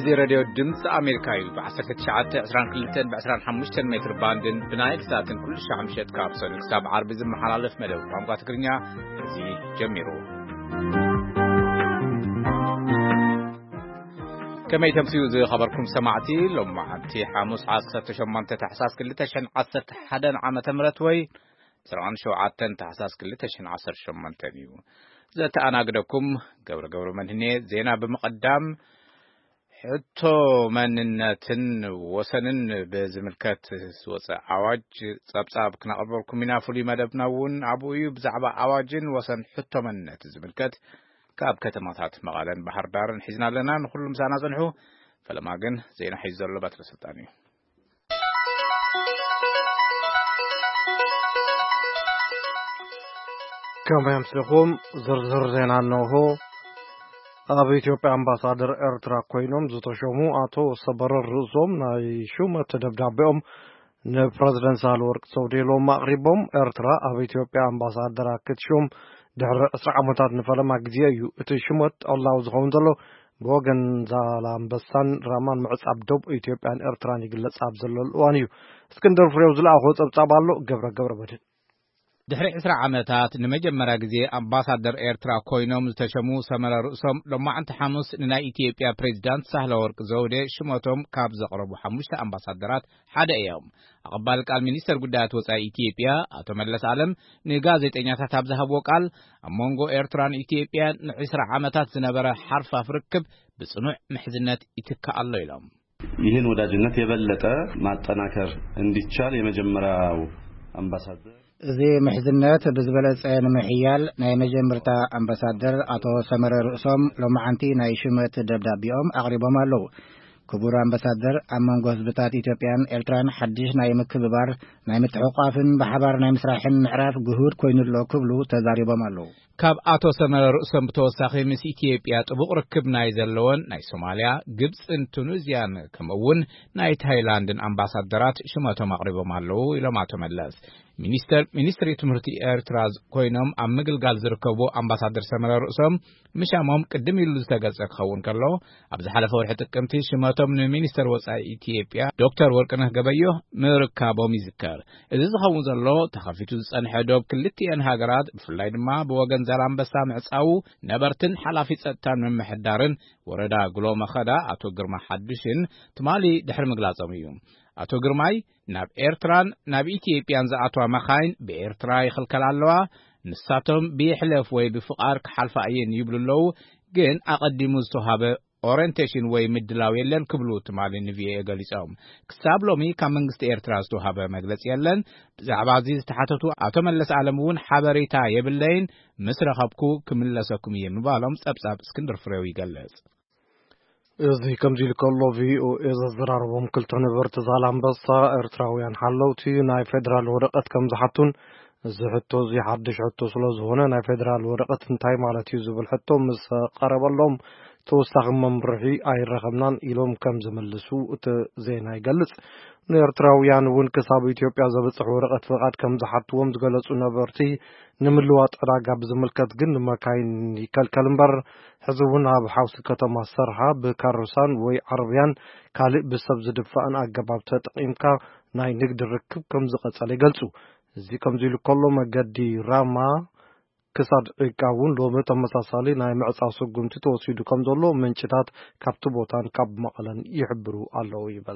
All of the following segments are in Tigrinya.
زي راديو دمس أمريكاي بعشرة ساعات 22 ب25 متر باندن بنايل ساعتين كل شيء مشيت كابسون حساب عربي زي محلف ملو وعم تقرنيا زي جميرو كما يتمسيو زي خبركم سمعتي لما عمتي حاموس عاصة شمانت تحساس كل تشن عصر حدا عم تمرتوي سرعان شو عادن تحساس كل تشن عصر شمانتنيو زت أنا أقدكم قبر من هنا زينا بمقدم حتى مننتن وسنن بزملكات وصا عواج صبصاب كنا قبركم منا فلي مدبناون ابوي بزعبا عواجن وسن حتى مننت زملكات كاب كتماتات مقالن بحر دارن حزنا لنا نخل مسانا صنحو فلما جن زينا حيزر لبات السلطاني كما يمسلكم زرزر زينا نوهو أبي إثيوبيا أمباسادر إرترا كوينوم زتشومو أتو صبر الرزوم ناي شومة تدبدابهم نبرزدنت سالورك سوديلو مغربهم إرترا أبي إثيوبيا أمباسادر كتشوم دهر أسرع متات نفلما قديايو اتشومت الله وزغوندلو بوغن زالام بسان رامان معص عبدوب إثيوبيا إرتراني قلت عبزلو الوانيو اسكندر فريوز الأخوة تبتابالو قبر بدن دحر إسرع عمتات نمجمرا جزي أمباسادر إيرترا كوينوم زتشمو سمر رؤسهم لما أنت حمص ننا إثيوبيا بريزيدنت سهل ورق زودة شموتهم كابز قربوا حمشت أمباسادرات حدا يوم أقبالك المينستر قدات وصا إثيوبيا أتملس عالم نغازت إنياتا تابزها بوكال أمونغو إيرتران إثيوبيا نعسرع عمتات زنبرا حرفة فركب بصنوع محزنات إتكا الله يلوم ይህን ወዳጅነት የበለጠ ማጠናከር እንዲቻል የመጀመሪያው አምባሳደር زي محزنات بزبلت نمحيال ناي مجمرتا أمباسادر أتو سمر رؤسهم لما عنتي ناي شمت دبدابيهم أغربهم اللو كبور أمباسادر أمان غزبتات إثيوبيان إلتران حديش ناي مكببار ناي متحقافن بحبار ناي مسراحن معراف جهود كوين اللو كبلو تزاربهم اللو كاب أتو سمر رؤسهم بتوساخي مس إثيوبيا تبق ركب ناي زلون ناي سوماليا جبس تونسيان كمون ناي تايلاندن أمباسادرات شمتهم أغربهم اللو إلى ما تملس ሚኒስትሪ ትምህርቲ ኤርትራዝ ኮይኖም ኣብ ምግልጋል ዝርከቡ ኣምባሳደር ሰመረ ርእሶም ምሻሞም ቅድም ኢሉ ዝተገጸ ክኸውን ከሎ ኣብ ዝሓለፈ ወርሒ ጥቅምቲ ሽመቶም ንሚኒስተር ወጻኢ ኢትዮጵያ ዶክተር ወርቅነህ ገበዮ ምርካቦም ይዝከር እዚ ዝኸውን ዘሎ ተኸፊቱ ዝጸንሐ ዶብ ክልቲአን ሃገራት ብፍላይ ድማ ብወገን ዛላምበሳ ምዕጻው ነበርትን ሓላፊ ጸጥታን መምሕዳርን ወረዳ ጉሎ መኸዳ ኣቶ ግርማ ሓድሽን ትማሊ ድሕሪ ምግላጾም እዩ أتو جرماي ناب إيرتران ناب إثيوبيان زعتوا مخاين بإيرترا يخلكل علوا نساتهم بيحلف وي بفقارك حلفة أين يبلو جن أقدموا الصحابة orientation way مدلاو يلن كبلو تمالي نفيه يقاليسهم كسابلو مي كامنغست إيرتراز توهابة مجلس يلن زعب عزيز تحتتو أتملس عالمون حبريتا يبلين مصر خبكو كملسكم يمبالهم سبساب اسكندر فريوي قلس إذا كم جيل كله في إذا زرار ومكل تنبر تزعلان بس إرتراويان حلوتي ناي فدرال ورقة كم زحتون زحتو زي حدش حتو سلوز هنا ناي فدرال ورقة انتاي مالتي زبل حتو مس قرب اللهم توسخ ممرحي أي رقمنان إلهم كم زملسو زيناي قلص إرتراويان ونكساب إثيوبيا زبط ورقة فقط كم زحتوهم زقلصو نبرتي نملوات راقا بزملكت جن ما كاين يكالكالنبر حزبنا بحوث كتما السرحة بكاروسان وي عربيان كالق بسبز دفاعن أقباب تتقيمكا ناي نقدر ركب كم زقت علي قلسو زي كم زيلو كله مقدي راما كساد إقاون لو متمساسالي ناي معصاصو قمتي توسيدو كم دولو من شتات كابتبوتان كاب مقلن يحبرو الله يبل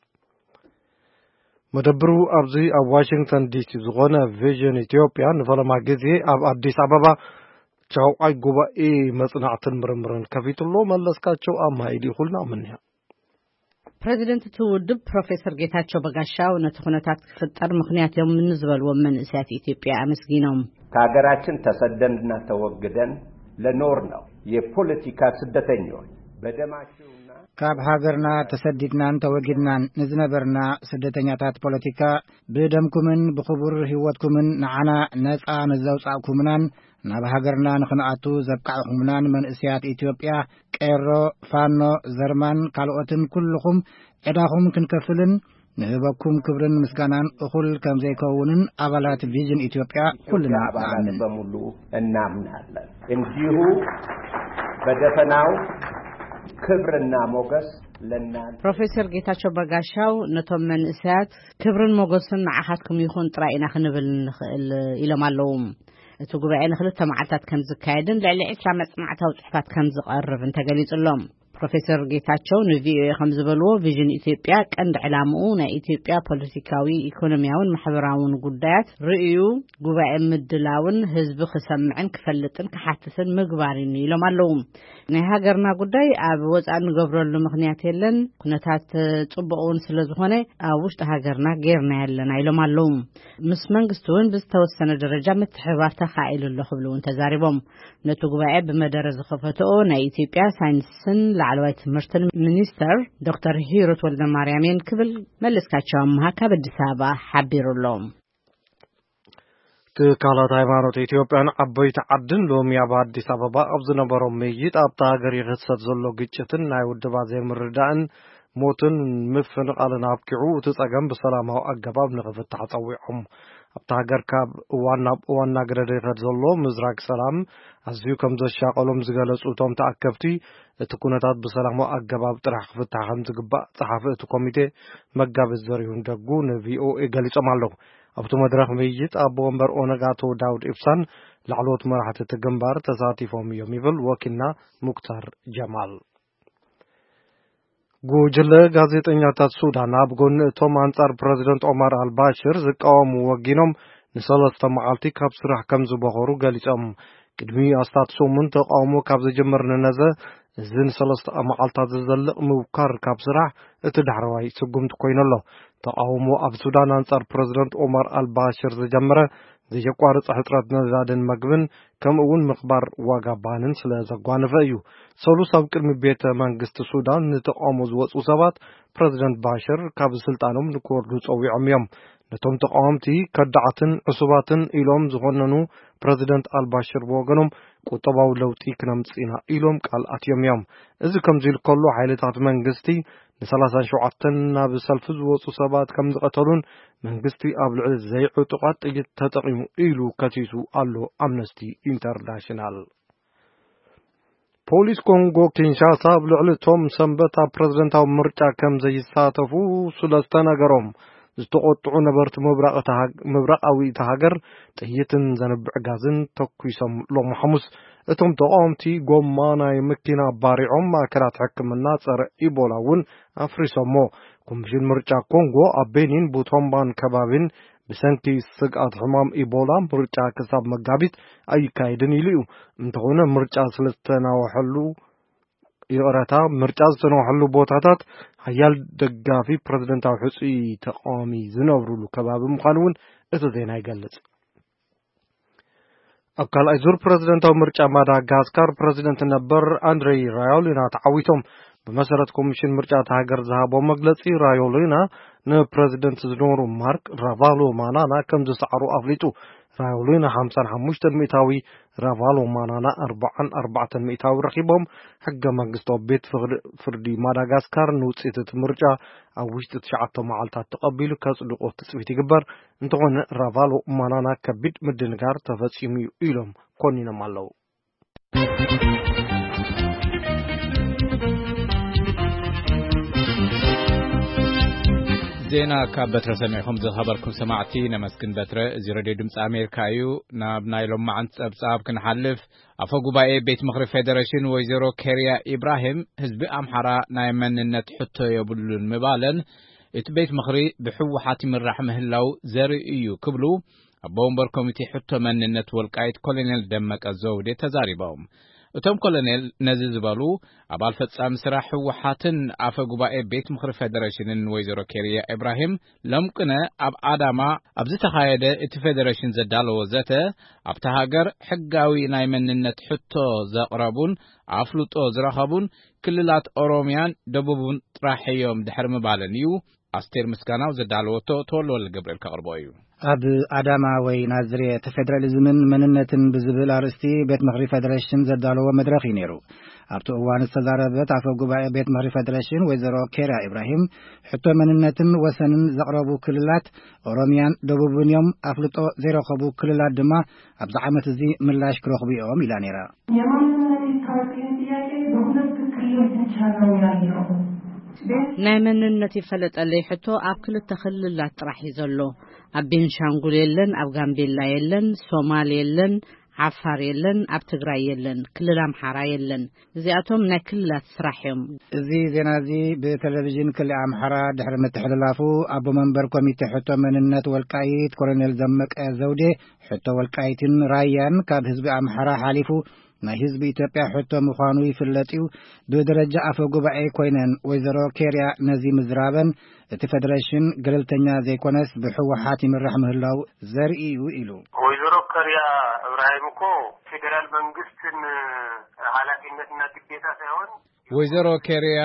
مدبرو أبزي أب واشنطن دي سي زغونا فيجن إثيوبيا نفلما جزي أب أديس أبابا شاو أي قوبا إيه مصنعة مرمرن كفيت الله ملسكاتشو أما إيدي خلنا منها بريزيدنت تودب بروفيسور جيتاتشو بغاشاو نتخونتات كفتر مخنيات يوم من نزبل ومن إسات إثيوبيا أمسكينهم كاغراتشن تسدننا توقدن لنورنا يبوليتيكا سدتنيون بدماشو كاب هاجرنا تسددنا توجدنا نزنبرنا سدتنياتات بوليتيكا بدمكمن بخبر هوتكمن نعنا نسعى نزوصعكمنان ناب هاجرنا نخنعتو زبقعكمنان من إسيات إثيوبيا كيرو فانو زرمان كالوتن كلكم إداهم كنكفلن نهبكم كبرن مسكانان أخل كم زي كونن أبالات فيجن إثيوبيا كلنا أبالات بمولو النامنا انتيهو بدفناو كبرنا موغس ፕሮፌሰር ጌታቸው በጋሻው ነቶም መንእሰያት ክብርን ሞገስን ንዓኻትኩም ይኹን ጥራይና ክንብል ንኽእል ኢሎም ኣለዉ እቲ ጉባኤ ንኽልተ መዓልታት ከም ዝካየድን ልዕሊ 20 መጽናዕታዊ ጽሑፋት ከም ዝቐርብን ተገሊጹሎም ፕሮፌሰር ጌታቸው ንቪኦኤ ከም ዝበልዎ ቪዥን ኢትዮጵያ ቀንዲ ዕላምኡ ናይ ኢትዮጵያ ፖለቲካዊ ኢኮኖሚያውን ማሕበራውን ጉዳያት ርእዩ ጉባኤ ምድላውን ህዝቢ ክሰምዕን ክፈልጥን ክሓትትን ምግባርን ኢሎም ኣለዉ ናይ ሃገርና ጉዳይ ኣብ ወጻኢ ንገብረሉ ምክንያት የለን ኩነታት ጽቡቕውን ስለ ዝኾነ ኣብ ውሽጢ ሃገርና ጌርና ያለና ኢሎም ኣለዉ ምስ መንግስቱን ብዝተወሰነ ደረጃ ምትሕብባር ተኻኢሉሎ ክብሉውን ተዛሪቦም ነቲ ጉባኤ ብመደረ ዝኸፈትኦ ናይ ኢትዮጵያ ሳይንስን ላዕለዋይ ትምህርትን ሚኒስተር ዶክተር ሂሩት ወልደማርያምን ክብል መለስካቸው አምሃ ካብ አዲስ አበባ ሓቢሩሎም ትካላት ሃይማኖት ኢትዮጵያን ዓበይቲ ዓድን ሎሚ ኣብ አዲስ አበባ ኣብ ዝነበሮም ምይይጥ ኣብታ ሃገር ይኽሰት ዘሎ ግጭትን ናይ ውድባ ዘይምርዳእን ሞትን ምፍንቃልን ኣብኪዑ እቲ ፀገም ብሰላማዊ ኣገባብ ንኽፍታሕ ፀዊዖም ኣብታ ሃገር ካብ ዋና ገረደታት ዘሎ ምዝራቅ ሰላም ኣዝዩ ከም ዘሻቀሎም ዝገለጹ እቶም ተኣከብቲ እቲ ኩነታት ብሰላማዊ ኣገባብ ጥራሕ ክፍታሕ ከም ዝግባእ ጸሓፊ እቲ ኮሚቴ መጋቢት ዘሪሁን ደጉ ንቪኦኤ ገሊጾም ኣለዉ ኣብቲ መድረኽ ምይይጥ ኣቦ ወንበር ኦነግ አቶ ዳውድ ኢብሳን ላዕለዎት መራሕቲ እቲ ግንባር ተሳቲፎም እዮም ይብል ወኪልና ሙክታር ጀማል ጉጅለ ጋዜጠኛታት ሱዳን ኣብ ጎኒ እቶም አንጻር ፕሬዝደንት ኦማር አልባሽር ዝቃወሙ ወጊኖም ንሰለስተ መዓልቲ ካብ ስራሕ ከም ዝበኸሩ ገሊጾም ቅድሚ ኣስታት ሶሙን ተቃውሞ ካብ ዝጅምር ንነዘ እዝን ሰለስተ መዓልታት ዝዘልቕ ምውካር ካብ ስራሕ እቲ ዳሕረዋይ ስጉምቲ ኮይኑ ኣሎ ተቃውሞ ኣብ ሱዳን አንጻር ፕሬዝደንት ኦማር አልባሽር ዝጀመረ ዘየቋርጽ ሕጽረት ነዳድን መግብን ከምኡውን ምኽባር ዋጋ ባንን ስለ ዘጓነፈ እዩ ሰሉስ ኣብ ቅድሚ ቤተ መንግስቲ ሱዳን ንተቃውሞ ዝወፁ ሰባት ፕሬዝደንት ባሽር ካብ ስልጣኖም ንክወርዱ ፀዊዖም እዮም ነቶም ተቃወምቲ ከዳዕትን ዕሱባትን ኢሎም ዝኾነኑ ፕሬዝደንት አልባሽር ብወገኖም ቁጠባዊ ለውጢ ክነምጽኢና ኢሎም ቃል ኣትዮም እዮም እዚ ከምዚ ኢሉ ከሎ ሓይልታት መንግስቲ ን37 ናብ ሰልፊ ዝወፁ ሰባት ከም ዝቀተሉን መንግስቲ ኣብ ልዕሊ ዘይዕጡቃት ጥይት ተጠቂሙ ኢሉ ከሲሱ ኣሎ ኣምነስቲ ኢንተርናሽናል ፖሊስ ኮንጎ ኪንሻሳ ኣብ ልዕሊ ቶም ሰንበት ኣብ ፕሬዝደንታዊ ምርጫ ከም ዘይሳተፉ ስለዝተነገሮም ዝተቆጥዑ ነበርቲ ምብራቃዊ እቲ ሃገር ጥይትን ዘንብዕ ጋዝን ተኩሶም ሎም ሐሙስ እቶም ተቃወምቲ ጎማ ናይ መኪና ባሪዖም ማእከላት ሕክምና ጸረ ኢቦላ እውን ኣፍሪሶሞ ኮሚሽን ምርጫ ኮንጎ ኣብ ቤኒን ቡቶምባን ከባቢን ብሰንኪ ስግኣት ሕማም ኢቦላ ምርጫ ክሳብ መጋቢት ኣይካይድን ኢሉ እዩ እንተኾነ ምርጫ ስለዝተናወሐሉ ይቕረታ ምርጫ ዝተናወሐሉ ቦታታት ሓያል ደጋፊ ፕሬዝደንታዊ ሕፁይ ተቃዋሚ ዝነብሩሉ ከባቢ ምዃኑ እውን እቲ ዜና ይገልጽ ኣብ ካልኣይ ዙር ፕሬዝደንታዊ ምርጫ ማዳጋስካር ፕሬዝደንት ነበር አንድሬይ ራዮሊና ተዓዊቶም በመሰረት ኮሚሽን ምርጫ ሃገር ዝሃቦ መግለጺ ራዮሊና ንፕሬዝደንት ዝነበሩ ማርክ ራቫሎ ማናና ከም ዝሰዓሩ ኣፍሊጡ ራዮሊና 55 ሚእታዊ ራቫሎ ማናና 44 ሚእታዊ ረኺቦም ሕገ መንግስታዊ ቤት ፍርዲ ማዳጋስካር ንውጽኢት እቲ ምርጫ ኣብ ውሽጢ 9 መዓልታት ተቐቢሉ ከጽድቆ ትጽቢት ይግበር እንተኾነ ራቫሎ ማናና ከቢድ ምድንጋር ተፈጺሙ ኢሎም ኮኒኖም ኣለዉ ዜና ካብ በትረ ሰሚዕኹም ዝኸበርኩም ሰማዕቲ ነመስግን በትረ እዚ ሬድዮ ድምፂ ኣሜሪካ እዩ ናብ ናይ ሎማዓንቲ ፀብጻብ ክንሓልፍ ኣፈ ጉባኤ ቤት ምክሪ ፌደሬሽን ወይዘሮ ኬርያ ኢብራሂም ህዝቢ ኣምሓራ ናይ መንነት ሕቶ የብሉን ምባለን እቲ ቤት ምክሪ ብሕወሓት ይምራሕ ምህላው ዘርኢ እዩ ክብሉ ኣቦ ወንበር ኮሚቴ ሕቶ መንነት ወልቃይት ኮሎኔል ደመቀ ዘውዴ ተዛሪቦም እቶም ኮሎኔል ነዚ ዝበሉ ኣባል ፈጻሚ ስራሕ ሕወሓትን ኣፈ ጉባኤ ቤት ምክሪ ፌደሬሽንን ወይዘሮ ኬርያ ኢብራሂም ለምቅነ ኣብ ኣዳማ ኣብ ዝተኻየደ እቲ ፌደሬሽን ዘዳለዎ ዘተ ኣብታ ሃገር ሕጋዊ ናይ መንነት ሕቶ ዘቕረቡን ኣፍልጦ ዝረኸቡን ክልላት ኦሮሚያን ደቡብን ጥራሕ እዮም ድሕሪ ምባለን እዩ ኣስቴር ምስጋናው ዘዳለወቶ ተወልወል ገብርኤል ከቕርቦ እዩ ኣብ ኣዳማ ወይ ናዝሬት ፌደራሊዝምን መንነትን ብዝብል ኣርእስቲ ቤት ምክሪ ፌደሬሽን ዘዳለዎ መድረኽ እዩ ነይሩ ኣብቲ እዋን ዝተዛረበት ኣፈ ጉባኤ ቤት ምክሪ ፌደሬሽን ወይዘሮ ኬርያ ኢብራሂም ሕቶ መንነትን ወሰንን ዘቕረቡ ክልላት ኦሮሚያን ደቡብን እዮም ኣፍልጦ ዘይረኸቡ ክልላት ድማ ኣብዚ ዓመት እዚ ምላሽ ክረኽቡ እዮም ኢላ ነይራ የማንነት ካርታ ጥያቄ በሁለት ክልሎች ብቻ ነው ያለው ናይ መንነት ይፈለጠለይ ሕቶ ኣብ ክልተ ክልላት ጥራሕ ይዘሎ ኣብ ቤንሻንጉል የለን ኣብ ጋምቤላ የለን ሶማሌ የለን ዓፋር የለን ኣብ ትግራይ የለን ክልል አምሓራ የለን እዚኣቶም ናይ ክልላት ስራሕ እዮም እዚ ዜና እዚ በቴሌቪዥን ክልል አምሓራ ድሕሪ ምትሕልላፉ ኣቦ መንበር ኮሚቴ ሕቶ መንነት ወልቃይት ኮሎኔል ደመቀ ዘውዴ ሕቶ ወልቃይትን ራያን ካብ ህዝቢ አምሓራ ሓሊፉ ናይ ህዝቢ ኢትዮጵያ ሕቶ ምዃኑ ይፍለጥዩ ብደረጃ ኣፈ ጉባኤ ኮይነን ወይዘሮ ኬርያ ነዚ ምዝራበን እቲ ፌደሬሽን ገለልተኛ ዘይኮነስ ብሕወሓት ይምራሕ ምህላው ዘርእዩ ኢሉ ወይዘሮ ኬርያ እብራሂም እኮ ፌደራል መንግስትን ኃላፊነትና ግዴታ ሳይሆን ወይዘሮ ኬርያ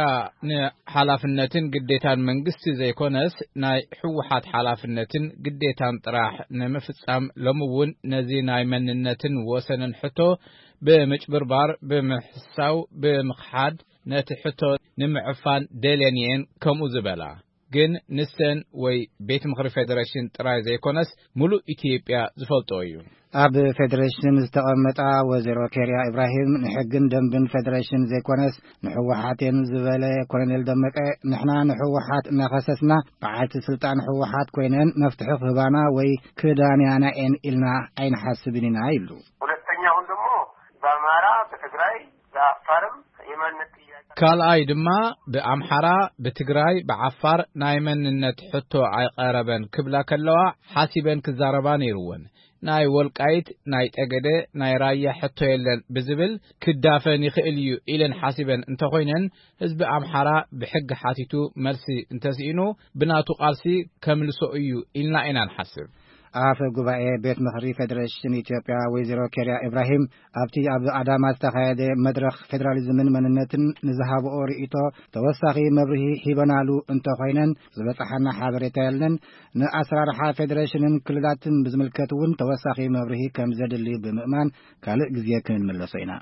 ንኃላፊነትን ግዴታን መንግስት ዘይኮነስ ናይ ሕወሓት ኃላፊነትን ግዴታን ጥራሕ ንምፍጻም ለምውን ነዚ ናይ መንነትን ወሰንን ሕቶ በመጭበርባር በመሕሳው በመኽሓድ ነቲ ሕቶ ንምዕፋን ደልየን ከምኡ ዝበላ ግን ንስተን ወይ ቤት ምክሪ ፌደሬሽን ጥራይ ዘይኮነስ ሙሉ ኢትዮጵያ ዝፈልጦ እዩ ኣብ ፌደሬሽን ዝተቐመጣ ወይዘሮ ኬርያ ኢብራሂም ንሕግን ደንብን ፌደሬሽን ዘይኮነስ ንሕወሓትን ዝበለ ኮሎኔል ደመቀ ንሕና ንሕወሓት እናኸሰስና በዓልቲ ስልጣን ሕወሓት ኮይነን መፍትሒ ክህባና ወይ ክዳንያና ኢልና ኣይንሓስብን ኢና ኢሉ ሁለተኛውን ደግሞ በአማራ በትግራይ በአፋርም የማንነት ካልአይ ድማ በአምሓራ በትግራይ በአፋር ናይ መንነት ሕቶ ኣይቀረበን ክብላ ከለዋ ሓሲበን ክዛረባ ነይሩወን ናይ ወልቃይት ናይ ጠገደ ናይ ራያ ሕቶ የለን ብዝብል ክዳፈን ይኽእል እዩ ኢለን ሓሲበን እንተኾይነን ህዝቢ አምሓራ ብሕግ ሓቲቱ መልሲ እንተስኢኑ ብናቱ ቃልሲ ከምልሶ እዩ ኢልና ኢና ንሓስብ አፈ ጉባኤ ቤት ምክሪ ፌደሬሽን ኢትዮጵያ ወይዘሮ ኬርያ ኢብራሂም ኣብቲ ኣብ አዳማ ዝተካየደ መድረኽ ፌደራሊዝምን መንነትን ንዝሃብኦ ርእይቶ ተወሳኺ መብርሂ ሂበናሉ እንተኾይነን ዝበፅሓና ሓበሬታ የለን ንኣሰራርሓ ፌደሬሽንን ክልላትን ብዝምልከት እውን ተወሳኺ መብርሂ ከም ዘድሊ ብምእማን ካልእ ግዜ ክንምለሶ ኢና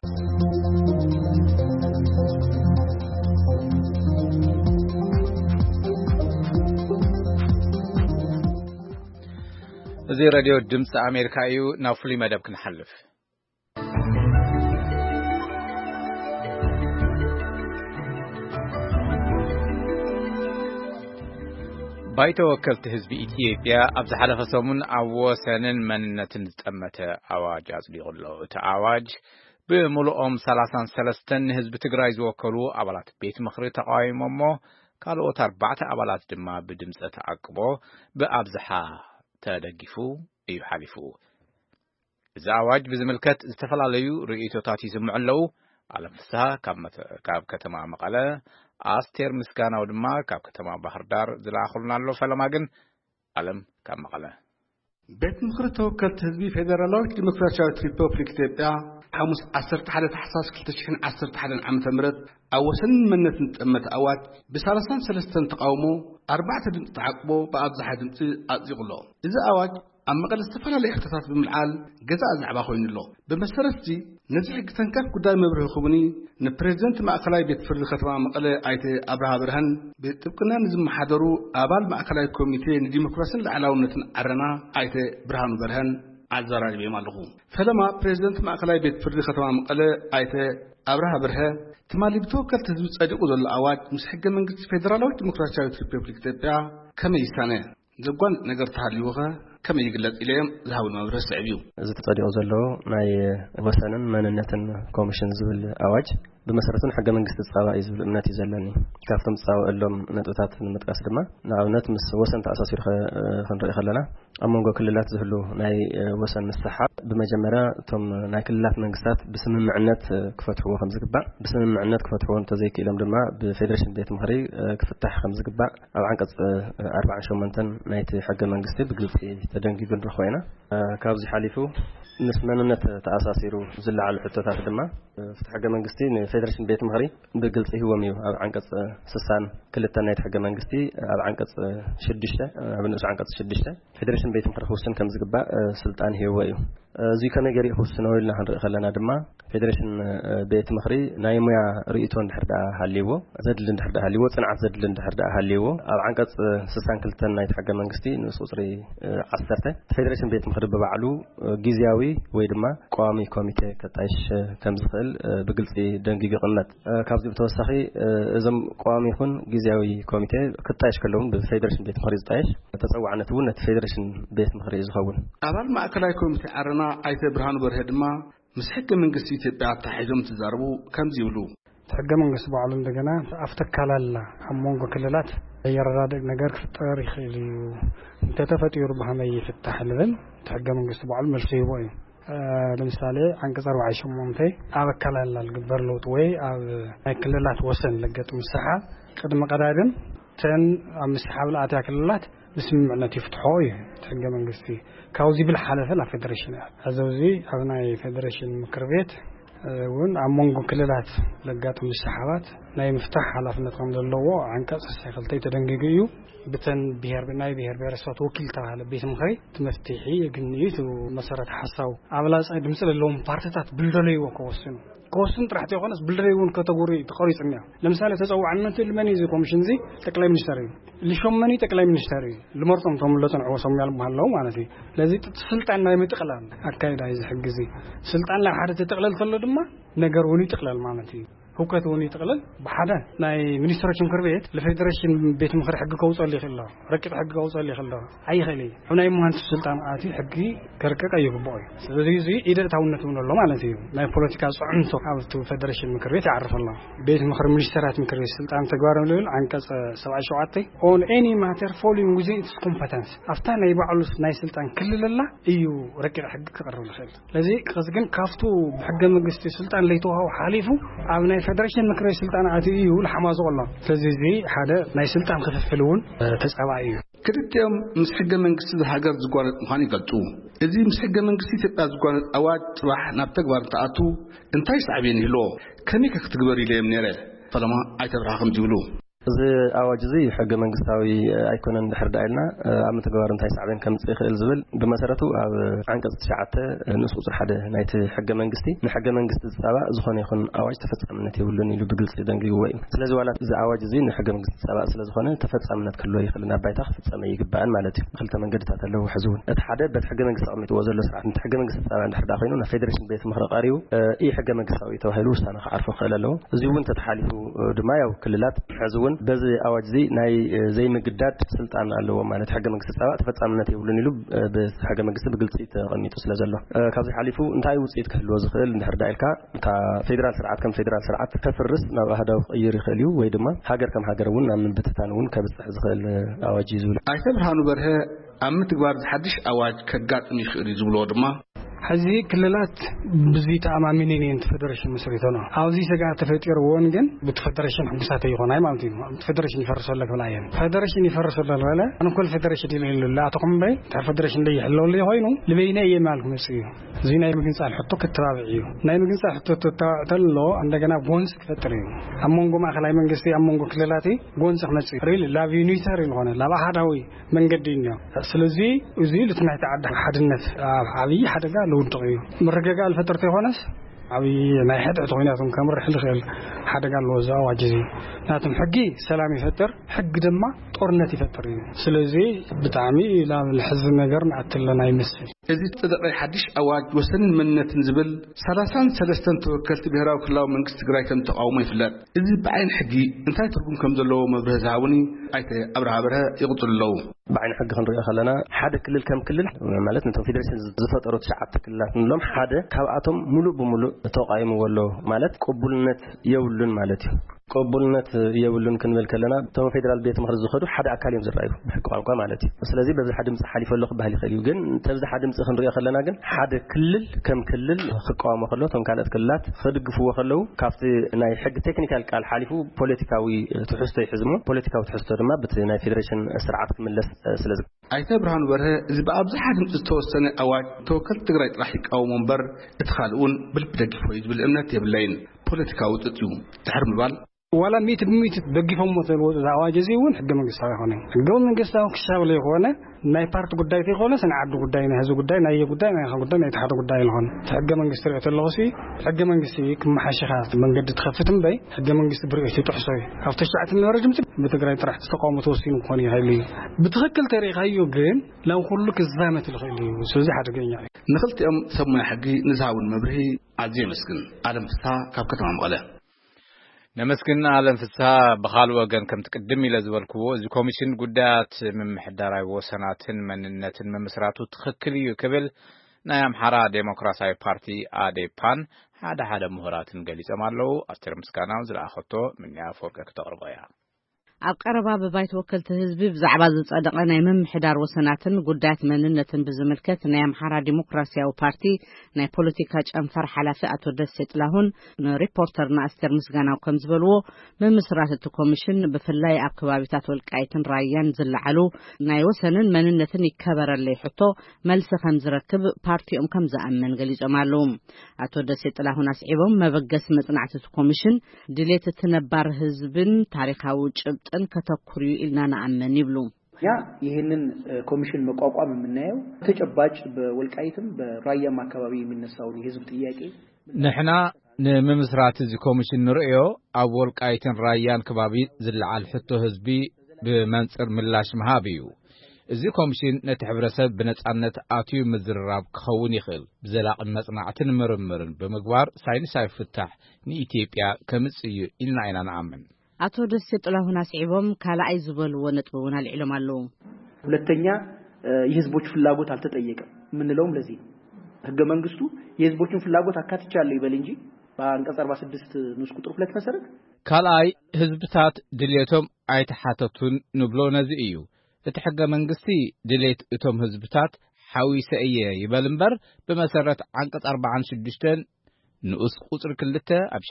እዚ ሬድዮ ድምፂ ኣሜሪካ እዩ ናብ ፍሉይ መደብ ክንሓልፍ ባይተ ወከልቲ ህዝቢ ኢትዮጵያ ኣብ ዝሓለፈ ሰሙን ኣብ ወሰንን መንነትን ዝጠመተ ኣዋጅ ኣጽዲቑሎ እቲ ኣዋጅ ብምሉኦም 33 ንህዝቢ ትግራይ ዝወከሉ ኣባላት ቤት ምክሪ ተቃዊሞሞ ካልኦት 4 ኣባላት ድማ ብድምፀ ተዓቅቦ ብኣብዝሓ ተደጊፉ እዩ ሓሊፉ እዚ ኣዋጅ ብዝምልከት ዝተፈላለዩ ርእይቶታት ይስምዑ ኣለም ፍስሓ ካብ ከተማ መቐለ ኣስቴር ምስጋናው ድማ ካብ ከተማ ባህር ዳር ዝላኸሉና ኣሎ ፈለማ ግን ኣለም ካብ መቐለ ቤት ምክሪ ተወከልቲ ህዝቢ ፌደራላዊት ዲሞክራሲያዊት ሪፐብሊክ ኢትዮጵያ ሐሙስ 11 ታሕሳስ 2011 ዓመተ ምህረት ኣወሰን መንነትን ጠመተ ኣዋጅ ብ33 ተቃውሞ 4 ድምጽ ተዓቅቦ በኣብዝሓ ድምጽ ኣጽዲቑሎ እዚ ኣዋጅ ኣብ መቐለ ዝተፈላለዩ ሕቶታት ብምልዓል ገዛእ ዛዕባ ኮይኑሎ ብመሰረት እዚ ነዚ ሕጊ ተንከፍ ጉዳይ መብርሂ ክቡኒ ንፕሬዝደንት ማእከላይ ቤት ፍርዲ ከተማ መቐለ ኣይተ ኣብርሃ ብርሃን ብጥብቅና ንዝመሓደሩ ኣባል ማእከላይ ኮሚቴ ንዲሞክራሲን ላዕላውነትን ዓረና ኣይተ ብርሃኑ በርሃን ኣዘራሪቦም ኣለኹ ፈለማ ፕሬዝደንት ማእከላይ ቤት ፍርዲ ከተማ መቐለ ኣይተ ኣብርሃ ብርሃ ትማሊ ብተወከልቲ ህዝቢ ጸዲቁ ዘሎ ኣዋጅ ምስ ሕገ መንግስቲ ፌደራላዊት ዲሞክራሲያዊት ሪፐብሊክ ኢትዮጵያ ከመይ ይሳነ ዘጓን ነገር ተሃልዩኸ ከመይ ይግለጽ ኢሎም ዝሃብሉ መብርሂ ስዕብዩ እዚ ተጸዲቁ ዘሎ ናይ ወሰንን መንነትን ኮሚሽን ዝብል ኣዋጅ بمسرتون حق من قصة الصلاة يزول الناتي زلني كافتم الصلاة اللهم نتوتات المتقاس دما نعونات مس وسن تأساسي خنري خلنا أما نقول كل لا تزهلو ناي وسن السحاب بمجمرة ثم ناي كل لا من قصات بسم معنات كفتحوا 5 قبع بسم معنات كفتحوا أنت زي كلام دما بفيدريشن بيت مهري كفتح 5 قبع أو عنقص 4 شومنتن نايت حق من قصتي بقلت تدنقي قلنا خوينا كابزي حالفو نسمعنا تأساسيرو زل على الحتات دما فتح حق من قصتي فيدريشن بيت مهري بقلت هو ميو أو عنقص سستان كل التنايت حق من قصتي أو عنقص شدشته أو نص عنقص شدشته فيدريشن بيت مهري خوسن كم زقبا سلطان هو زي كما جري حسنوا لنا خلنا دما فيدريشن بيت مخري نايميا رئيتون دحردا هاليو زدل دحردا هاليو صنعت زدل دحردا هاليو عنقص 62 نايت حق منغستي نصوصري 10 فيدريشن بيت مخري ببعلو غيزياوي ወይ ድማ ቋሚ ኮሚቴ ከጣይሽ ከም ዝኽእል ብግልጽ ደንጊ ይቕመጥ ካብዚ በተወሳኺ እዞም ቋሚ ይኹን ጊዜያዊ ኮሚቴ ከጣይሽ ከለውን በፌደሬሽን ቤት ምኽሪ ዝጣይሽ ተጸዋዕነት እውን ነቲ ፌደሬሽን ቤት ምኽሪ ዝኸውን አባል ማዕከላዊ ኮሚቴ አረና አይተ ብርሃኑ በርሄ ድማ ምስ ሕገ መንግስቲ ኢትዮጵያ ተሓሒዞም ትዛረቡ ከምዚ ይብሉ ሕገ መንግስቲ በዓሉ እንደገና አፍተካላላ አሞንጎ ክልላት የረዳድቅ ነገር ክፍጠር ይኽእል እዩ እንተተፈጢሩ በሃመይ ይፍታሕ ልብል ሕገ መንግስቲ በዓሉ መልሲ ይቦ እዩ ለምሳሌ አንቀጽ 48 አበካላላ ልግበር ለውጥ ወይ አብ ክልላት ወሰን ለገጡ መስሓ ቅድመ ቀዳድም ተን አምስሓብ ለአትያ ክልላት بسمعنا تفتحوي تحقق من قصتي كاوزي بالحالة لا فيدريشن هذوزي أبناء فيدريشن مكربيت ون عمونكو كللات لقاتهم السحابات لا مفتاح على فنتهم للو عن كاس السيخلتي تدنجيو بتن بيهر بناي بيهر بيرسوت وكيل تعالى بيت مخري تمفتيحي جنيت ومسارات حصاو عملاس أيد مثل اللون بارتات بلدلي وكوسن كوسن راح تيغونس بلدريون كاتيجوري تقري سميا لمثال تسوى عنا الماني زي كوميشن زي تكلاي منستري اللي شمني تكلاي منستري المرطم توم لطن عو سميا المحلو معناتي لازم تسلطان ما يتقلال اكايد عايز حق زي سلطان لا حدا تتقلل كله دما نغروني تقلل معناتي هوكاتوني تقلل بحدا ناي منسترشن كربيت الفيدريشن بيت مخر حق كوصل لي خلا ركب حق كوصل لي خلا اي خلي حناي مهندس سلطان اتي حقي كركك يغبوي ስለዚህ ኢደታውነቱ ነው ማለት ነው ናይ ፖለቲካ ጽዕንቶ አብቱ ፌደሬሽን ምክር ቤት ያعرف الله ቤት ምክር ሚኒስተራት ምክር ቤት ስልጣን ተግባራዊ ነው አንቀጽ 77 on any matter following within its competence አፍታ ናይ ባዕሉስ ናይ ስልጣን ክልልላ እዩ ረቂቅ ሕግ ከቀርብ ይችላል ለዚህ ከዝግን ካፍቱ በሕገ መንግስት ስልጣን ለይተዋው ሓሊፉ ኣብ ናይ ፌደሬሽን ምክር ቤት ስልጣን አትዩ ለሐማዞ الله ስለዚህ ሓደ ናይ ስልጣን ክፍፍሉን ተጻባዩ كريتيوم مس حق منغسቲ ሀገር ዝጓል እንኳን ይገልጹ እዚ ምስ ሕገ መንግስቲ ኢትዮጵያ ዝጓል አዋጅ ጥራሕ ናብ ተግባር ተኣቱ እንታይ ሳዕቤን ይሎ ከመይ ክትግበር ኢለም ነረ ፈለማ አይተብራኸም ዝብሉ እዚ አዋጅ እዚ ሕገ መንግስታዊ ኣይኮነን ድሕርዳ ኢልና ኣብ ተግባር እንታይ ሳዕቤን ከም ጽይኽእል ዝብል ብመሰረቱ ኣብ አንቀጽ 9 ንስ ቁጽር 1 ናይቲ ሕገ መንግስቲ ንሕገ መንግስቲ ዝጻባ ዝኾነ ይኹን አዋጅ ተፈጻምነት ይብሉን ኢሉ ብግልጽ ይደንግይዎ እዩ ስለዚ ዋላ እዚ አዋጅ እዚ ንሕገ መንግስቲ ዝጻባ ስለዝኾነ ተፈጻምነት ክህልዎ ይኽእልና ባይታ ክፍጸም ይግባአን ማለት እዩ ክልተ መንገድታት ኣለዉ ሕዙን እቲ ሓደ በቲ ሕገ መንግስቲ ኣቕሚጥዎ ዘሎ ስርዓት ነቲ ሕገ መንግስቲ ዝጻባ ድሕርዳ ኮይኑ ናብ ፌደሬሽን ቤት ምክሪ ቀሪቡ ኢ ሕገ መንግስታዊ ተባሂሉ ውሳነ ክዓርፉ ክእል ኣለዎ እዚ እውን ተተሓሊፉ ድማ ያው ክልላት ሕዙን በዚ አዋጅ ዚ ናይ ዘይምግዳድ ስልጣን ኣለዎ ማለት ሕገ መንግስቲ ጻባ ተፈጻምነት ይብሉን ኢሉ በሕገ መንግስቲ ብግልጽ ተቐሚጡ ስለዘሎ ካብዚ ሓሊፉ እንታይ ውጽኢት ክህልዎ ዝኽእል እንድሕር ዳኢልካ እታ ፌደራል ስርዓት ከም ፌደራል ስርዓት ከፍርስ ናብ ኣህዳዊ ክቕይር ይኽእል እዩ ወይ ድማ ሃገር ከም ሃገር እውን ናብ ምብትታን እውን ከብጽሕ ዝኽእል አዋጅ እዩ ዝብሉ ኣይተ ብርሃኑ በርሀ ኣብ ምትግባር ዝሓድሽ አዋጅ ከጋጥም ይኽእል እዩ ዝብሎ ድማ هذه كللات بزيت أمامينين فدريشن مسريتنا. هذه سجى تفتير وون جن بتفدريشن حبسات يخون هاي مالتين. فدريشن يفرس ولا كلا ين. فدريشن يفرس ولا أنا كل فدريشن اللي لا تقوم به. فدريشن اللي يحلو اللي هاينو. اللي بينه يمالكم يصير. زين أي ممكن صار حطوا كترابعيو. ناي ممكن صار حطوا تلو عندنا بونس كترين. أمونجو ما خلاص من قصي أمونجو كللاتي بونس إحنا تصير. ريل لا فينيتارين هون لا واحد هوي من قدينيا. سلزي وزي لسنا يتعدى حد الناس. علي حد قال لون طغيو مرجع الفترة تهونس أبي ما يحد عطوناتهم كمر حل خيل حد قال له زاو عجزي ناتم حقي سلام يفتر حق دمه طرنتي فتر سلزي بتعمي لا الحزب نجر نعتلنا يمثل إذا تقدر يحدش أواج وسن من نتنزبل 33 توكلت بهراو كلاو من قستقراي كم تقاومي فلات إذا بعين حقي انتي تركم كم دلو مبرز عاوني أيته أبرها برها يقتل له بعين حق خنري خلنا حدا كلل كم كلل مالتنا تو فيدريشن زفترو تشعت كلات نلوم حدا كابعتهم ملو بملو تقايم ولو مالت قبولነት يولن مالتي قبولነት يولن كنبل كلنا تو فيدرال بيت مخرج زخدو حدا أكال يوم زرعيو بحق ቋንቋ ማለት እዩ ስለዚህ በዚህ ሓደ ድምጽ ሓሊፈ ለኹ ባህሊ ኸልዩ ግን ተብዚ ሓደ ድምጽ ክንሪኦ ከለና ግን ሓደ ክልል ከም ክልል ክቋወሞ ከሎ ቶም ካልኦት ክልላት ክድግፍዎ ከለው ካብቲ ናይ ሕግ ቴክኒካል ቃል ሓሊፉ ፖለቲካዊ ትሕዝቶ ይሕዝሙ ፖለቲካዊ ትሕዝቶ ድማ በቲ ናይ ፌደሬሽን ስርዓት ክምለስ ስለዚ ኣይተ ብርሃኑ በርሀ እዚ ብኣብዝሓ ድምጽ ዝተወሰነ ኣዋጅ ተወከልቲ ትግራይ ጥራሕ ይቃወሙ እምበር እቲ ካልኡን ብልቢ ደጊፎ እዩ ዝብል እምነት የብለይን ፖለቲካዊ ጥጥ እዩ ድሕር ምባል ولا ميت دقيفهم مثل زواجزيون حق من قصة هوني حق من قصة كشاب لي هونه ناي بارت قداي في خالص أنا عبد قداي نهزو قداي ناي قداي ناي قداي ناي تحت قداي لهون حق من قصة رأيت اللغسي حق من قصة كم حاشخات من قد تخفتم بي حق من قصة بريء تحصي أفتشعت من الرجم بتقرأ تروح تستقام توصين وقاني هاي لي بتخكل تاريخ هايو جين لو كلك الزامة الخيلي وسوزي حد جين يعني نخلت أم ثم حقي نزعون مبرهي عزيز مسكن عالم فتاة كابكت مع مغلا نمسكن عالم فتاة بخال وجن كم تقدم إلى زوالكو زي كوميشن قدات من محدراي وسناتن من نتن من مسراتو تخكلي وكبل نايم حرا ديمقراطي بارتي ADPAN هذا مهراتن قليس أمالو أستر مسكانا وزل أخطو من يافورك تقربايا أقربا ببيت وكلت هزبي بزعبا صدقنا يمم حدار وسناتن قدات مننتن بزملكت نايم حرا ديمقراطي أو بارتي ناي بوليتيكاج أنفر حلافة أتودست لهن ريبورترنا أستر مسكانا وكم زبلو من مسرات الكوميشن بفلاي أبكبابتات والقايتن رايان زلعلو ناي وسنن مننتن يكبر اللي حطو ملسخن زركب بارتي كم زأمن قليج أمالوم أتودست لهن أسعبهم ما بقس مصنعة الكوميشن دليت تنبار هزبن تاريخها وجبت أن كتكريو إلنا نعمل يبلو يا يهنن كوميشن مقاقم منايو تجباج بالقايتم برايا ماكبابي من نساوني حزب تياقي نحنا نمسرات زي كوميشن نرئيو أول قايتن رايان كبابي زلعال حتو حزبي بمنصر ملاش مهابيو زي كوميشن نتحبرسب بنصانت آتيو مزرراب كخون يخل بزلاق المصنعتن مرمرن بمقبار ساينساي فتح ني إثيوبيا كمصيو إلنا إنا نعمل أتو دست لهنا سعيبهم كالا أيزبل ونطبونا العلم اللهم ሁለተኛ የህዝቦች ፍላጎት አልተጠየቀም ምን ለውም ለዚህ ህገ መንግስቱ የህዝቦችን ፍላጎት አካትቻለሁ ይበል እንጂ በአንቀጽ 46 ንዑስ ቁጥር 2 መሰረት ካላይ ህዝብታት ድሌቶም አይተሓተቱን ንብሎ ነዚ እዩ እቲ ሕገ መንግስቲ ድሌት እቶም ህዝብታት ሓዊሰ እየ ይበል እምበር በመሰረት አንቀጽ 46 ንኡስ ቁጥር 2 ኣብ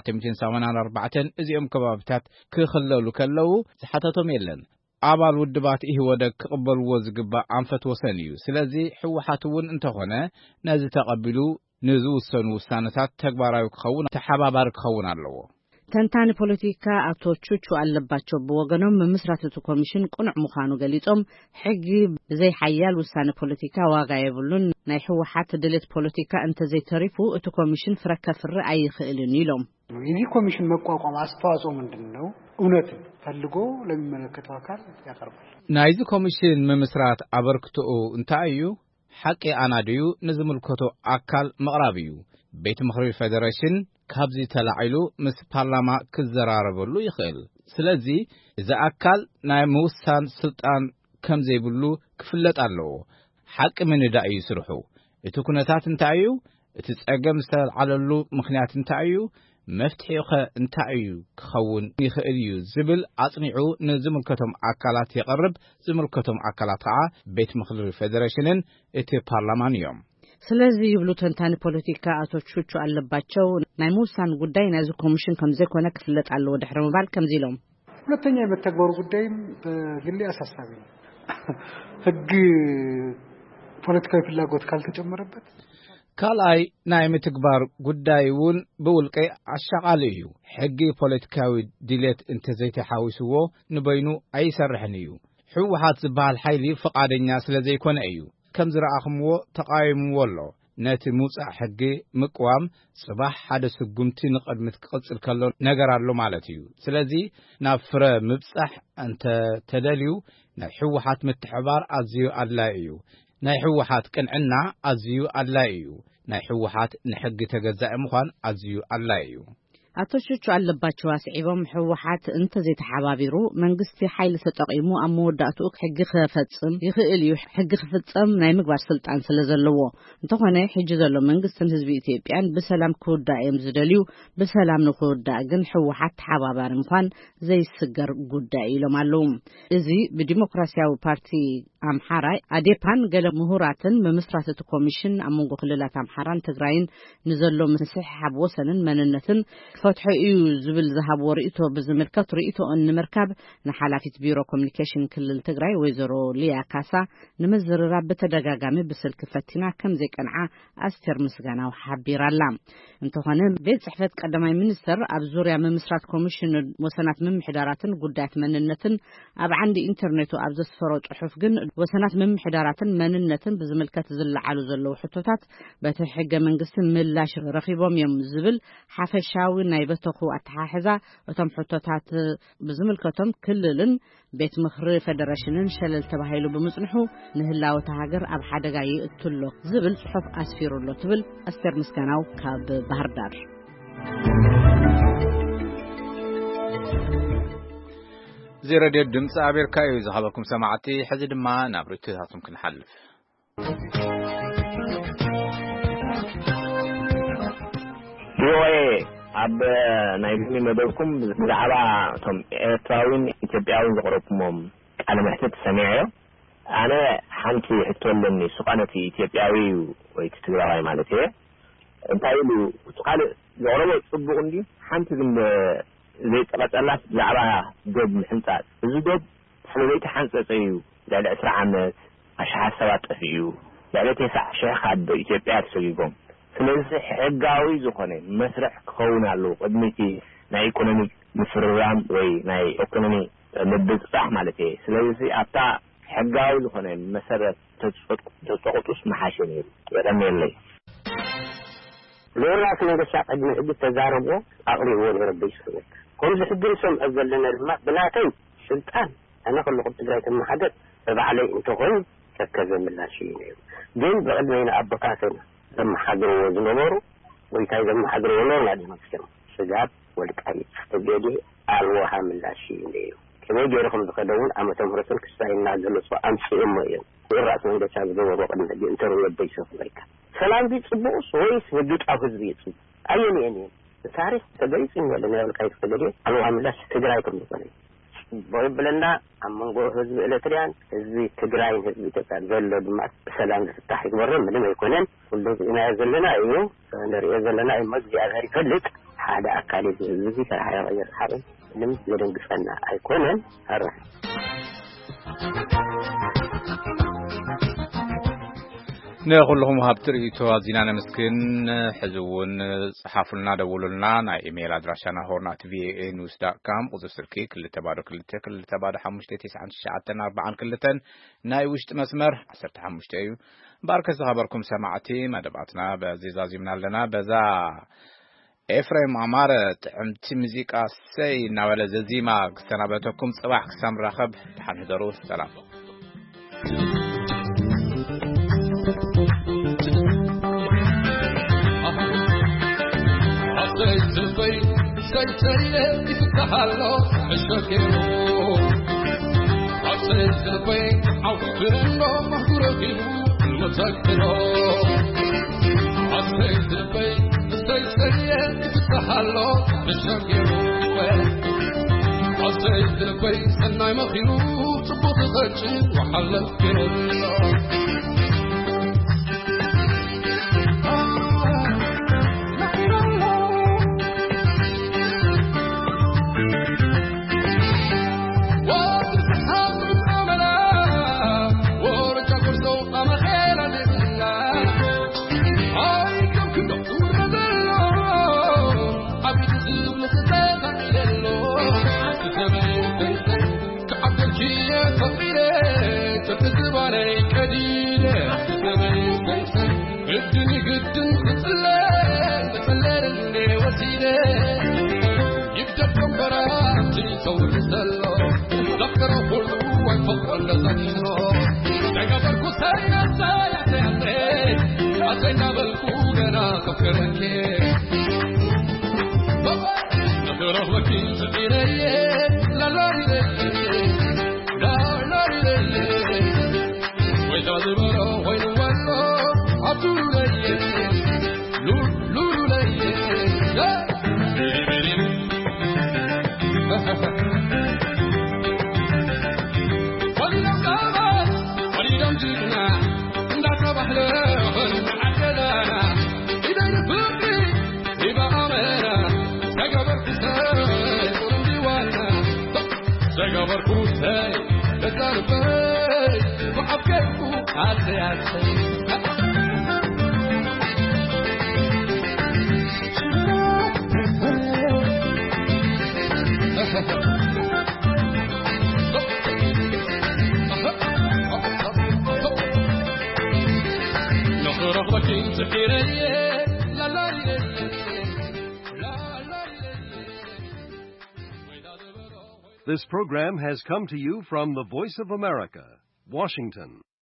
1984 እዚኦም ከባብታት ክኽለሉ ከለው ዝሓተቶም የለን አባል ውድባት ይወደ ከቀበልዎ ዝግባ አንፈት ወሰን እዩ ስለዚ ሕወሓቱን እንተኾነ ነዚ ተቀቢሉ ንዙ ወሰኑ ውሳነታት ተግባራዊ ክኸውን ተሓባባሪ ክኸውን ኣለዎ ተንታኒ ፖለቲካ አቶ ቹቹ አለባቸው በወገኖም መስራቱ ኮሚሽን ቁንዕ ሙኻኑ ገሊጾም ሕጊ ዘይ ሓያል ውሳነ ፖለቲካ ዋጋ የብሉን ናይ ሕወሓት ድሌት ፖለቲካ እንተ ዘይ ተሪፉ እቲ ኮሚሽን ፍረከፍር አይኽእልን ኢሎም ይህ ኮሚሽን መቋቋም አስተዋጽኦ ምንድነው እውነት ፈልጎ ለሚመለከተው አካል ያቀርባል ናይዚ ኮሚሽን መመስራት አበርክቶኡ እንታዩ ሐቂ አናድዩ ንዝምልከቶ አካል መቅራብዩ ቤት ምክሪ ፌደሬሽን ካብዚ ተላዒሉ ምስ ፓርላማ ክዘራረበሉ ይኽእል ስለዚ እዚ አካል ናይ ምውሳን ስልጣን ከም ዘይብሉ ክፍለጥ ኣለዎ ሐቂ ምንዳእ እዩ ስርሑ እቲ ኩነታት እንታዩ እቲ ጸገም ዝተዓለሉ ምኽንያት እንታዩ መፍትሒኸ እንታዩ ክኸውን ይኽእል እዩ ዝብል አጽኒዑ ንዝምልከቶም አካላት የቀርብ ዝምልከቶም አካላት ከዓ ቤት ምክሪ ፌደሬሽንን እቲ ፓርላማን እዮም ስለዚህ ይብሉ ተንታኒ ፖለቲካ አቶ ቹቹ አለባቸው ናይ ሙሳን ጉዳይ ናይ ኮሚሽን ከም ዘይኮነ ክፍለጥ አለው ድሕረ ምባል ከም ዚሎም ሁለተኛ የመተግበሩ ጉዳይም በግሌ አሳሳቢ ነው ህግ ፖለቲካዊ ፍላጎት ካልተጨመረበት ካልአይ ናይ ምትግባር ጉዳይውን ብውልቀይ አሻቃሊ እዩ ሕጊ ፖለቲካዊ ድሌት እንተ ዘይተሓዊስዎ ንበይኑ አይሰርሕን እዩ ሕወሓት ዝበሃል ሓይሊ ፈቃደኛ ስለዘይኮነ እዩ ከም ዝረአኽምዎ ተቃይምዎ ኣሎ ነቲ ሙጻእ ሕጊ ምቅዋም ጽባሕ ሓደ ስጉምቲ ንቅድሚት ክቅጽል ከሎ ነገር ኣሎ ማለት እዩ ስለዚ ናብ ፍረ ምብጻሕ እንተ ተደልዩ ናይ ሕወሓት ምትሕባር ኣዝዩ ኣድላይ እዩ ናይ ሕወሓት ቅንዕና ኣዝዩ ኣድላይ እዩ ናይ ሕወሓት ንሕጊ ተገዛኢ ምዃን ኣዝዩ ኣድላይ እዩ አቶ ቹቹ አለባቸው አስዒቦም ሕወሓት እንተ ዘይተሓባቢሩ መንግስቲ ሓይሊ ተጠቂሙ ኣብ መወዳእቱ ሕጊ ክፈጽም ይኽእል እዩ ሕጊ ክፈጽም ናይ ምግባር ስልጣን ስለዘለዎ እንተኾነ ሕጂ ዘሎ መንግስትን ህዝቢ ኢትዮጵያን ብሰላም ክውዳእዮም ዝደልዩ ብሰላም ንኽውዳእ ግን ሕወሓት ተሓባባሪ ምዃን ዘይስገር ጉዳይ ኢሎም ኣለዉ እዚ ብዲሞክራሲያዊ ፓርቲ ኣምሓራ ኣዴፓን ገለ ምሁራትን ብምስራት እቲ ኮሚሽን ኣብ መንጎ ክልላት ኣምሓራን ትግራይን ንዘሎ ምስሕሓብ ወሰንን መንነትን ፈትሑ እዩ ዝብል ዝሃብዎ ርእይቶ ብዝምልከት ርእይቶ ንምርካብ ንሓላፊት ቢሮ ኮሚኒኬሽን ክልል ትግራይ ወይዘሮ ሊያ ካሳ ንምዝርራብ በተደጋጋሚ ብስልክ ፈቲና ከም ዘይቀንዓ ኣስቴር ምስጋናው ሓቢራላ እንተኾነ ቤት ጽሕፈት ቀዳማይ ሚኒስትር ኣብ ዙርያ ምምስራት ኮሚሽን ወሰናት ምምሕዳራትን ጉዳያት መንነትን ኣብ ዓንዲ ኢንተርኔቱ ኣብ ዘስፈሮ ጽሑፍ ግን ወሰናት ምምሕዳራትን መንነትን ብዝምልከት ዝለዓሉ ዘለዉ ሕቶታት በቲ ሕገ መንግስቲ ምላሽ ረኺቦም እዮም ዝብል ሓፈሻዊ ናይ በተኹ ኣተሓሕዛ እቶም ሕቶታት ብዝምልከቶም ክልልን ቤት ምኽሪ ፌደሬሽንን ሸለል ተባሂሉ ብምጽንሑ ንህላወት ሃገር ኣብ ሓደጋ ይእትሎ ዝብል ጽሑፍ ኣስፊሩሎ ትብል ኣስቴር ምስጋናው ካብ ባህር ዳር زيراديو دمس أمريكا يزهبكم سماعتي حزد ما نبرتها ممكن حلف أب نايبني مدركم زعبا توم إيرتراوين إثيوبياوين زغربهم أنا محتاج سمعه أنا حنتي حتولني سقانتي إثيوبياوي ويتستغرقي مالتي انتايلو قال زغربوا يصبغون دي حنتي زي طلعت زعبا دوب محنطات እዚ دوب ስለለይቲ ሓንፀፅ እዩ ላዕሊ 10 ዓመት ኣሽሓት ሰባት ጠፊኡ ላዕሊ 9 ሸህ ካብ ኢትዮጵያ ተሰጊጎም ስለዚ ሕጋዊ ዝኾነ መስርዕ ክኸውን ኣለዎ ቅድሚቲ ናይ ኢኮኖሚ ምፍርራም ወይ ናይ ኢኮኖሚ ምብፅፃሕ ማለት እዩ ስለዚ ኣብታ ሕጋዊ ዝኾነ መሰረት ተፀቁጡስ መሓሸን እዩ ወደመለይ ለራስ ነገሻ ቅድሚ ሕግ ተዛረቦ ኣቕሪቦ ነረበይ ይስበት كل حد يسمع أزلنا الماء بناتين سلطان أنا كل قلت جاي ما حدث فبعلي أنت قل كذا من لا شيء دين بعدين أبو كاسر لما حضروا وزنورو ويتاي لما حضروا ونور لا دي مكسر سجاب والكاي تبدي أروها من لا شيء كما يجي رقم تقدمون أما تمرسل كستاين نازل سواء أمشي أمين والرأس من ده شاب دور وقت من دي أنترو يبيش فيك سلام بيت سبوس ويس وديت أخذ بيت أيني ታሪክ ተገይጽኝ ወለና ያልካይ ተገደ አላህ አምላክ ትግራይ ተምሰለኝ በብለና አመንጎ ህዝብ ኤሌክትሪያን ህዝብ ትግራይ ህዝብ ኢትዮጵያ ዘሎ ድማ ሰላም ተፍታህ ይግበረ ምንም አይኮነን ሁሉ እና ያዘለና እዩ እንደር ያዘለና መግዚ አገር ይፈልቅ ሓደ አካል ህዝብ ተራያ ያርሐብ ምንም ለደንግፈና አይኮነን አረ نقولهم هابتر يتوازينا نمسكن حزون صحافلنا دولنا نا إيميل أدرسنا hornat@va.news.com وزسركي كل تبادل حمشتي 9 كلتن ناي وشت مسمر 10 حمشتي باركز خبركم سمعتي ما دبعتنا بزيزازي من لنا بزا إفريم عمارة عمتي مزيكا سي ناولا ززيما سنبتكم صباح سام رخب تحنهدروا سلام سيتريه يتحلو الشكيرو عصيت البين عفرنو مهدوركيبو المتكرو عصيت البين سيتريه يتحلو الشكيرو عصيت البين سناي مخيرو تبوت غجي وحلت كيرو This program has come to you from the Voice of America, Washington.